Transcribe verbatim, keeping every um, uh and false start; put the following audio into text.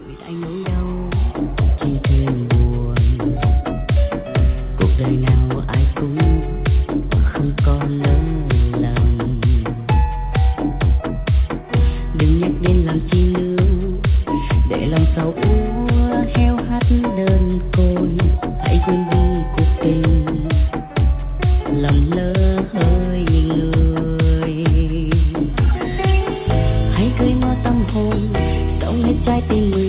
anh nỗi đau chỉ thêm buồn. Cuộc đời nào ai cũng không có lỡ lầm. Đừng nhắc đến làm chi nữa, để lòng sầu úa heo hắt đơn côi. Hãy quên đi cuộc tình lầm lỡ hơi người. Hãy cười ngó tâm hồn, sống hết trái tim.